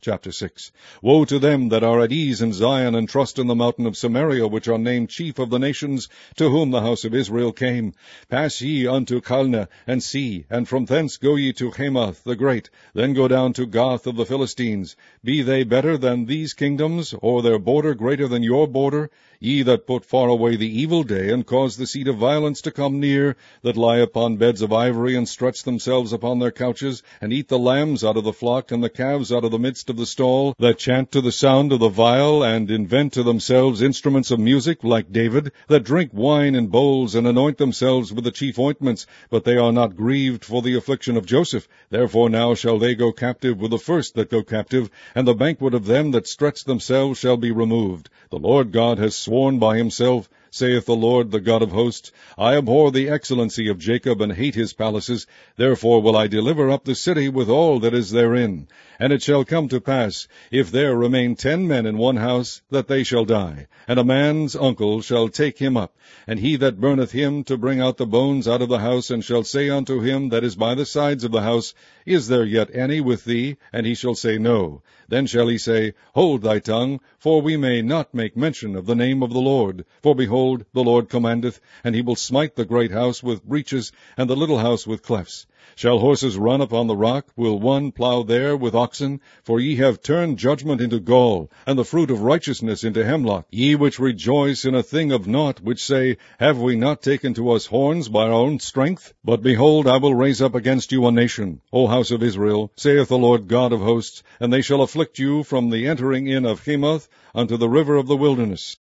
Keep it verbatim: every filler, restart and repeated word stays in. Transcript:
Chapter six. Woe to them that are at ease in Zion, and trust in the mountain of Samaria, which are named chief of the nations, to whom the house of Israel came. Pass ye unto Calneh, and see, and from thence go ye to Hamath the great, then go down to Gath of the Philistines. Be they better than these kingdoms, or their border greater than your border? Ye that put far away the evil day, and cause the seat of violence to come near, that lie upon beds of ivory, and stretch themselves upon their couches, and eat the lambs out of the flock, and the calves out of the midst of the stall, that chant to the sound of the viol, and invent to themselves instruments of music, like David, that drink wine in bowls, and anoint themselves with the chief ointments, but they are not grieved for the affliction of Joseph. Therefore now shall they go captive with the first that go captive, and the banquet of them that stretch themselves shall be removed. The Lord God has sworn by himself, saith the Lord, the God of hosts, I abhor the excellency of Jacob, and hate his palaces. Therefore will I deliver up the city with all that is therein. And it shall come to pass, if there remain ten men in one house, that they shall die, and a man's uncle shall take him up, and he that burneth him to bring out the bones out of the house, and shall say unto him that is by the sides of the house, Is there yet any with thee? And he shall say, No. Then shall he say, Hold thy tongue, for we may not make mention of the name of the Lord. For behold, the Lord commandeth, and he will smite the great house with breaches, and the little house with clefts. Shall horses run upon the rock? Will one plow there with oxen? For ye have turned judgment into gall, and the fruit of righteousness into hemlock. Ye which rejoice in a thing of naught, which say, Have we not taken to us horns by our own strength? But behold, I will raise up against you a nation, O house of Israel, saith the Lord God of hosts, and they shall afflict you from the entering in of Hamath unto the river of the wilderness.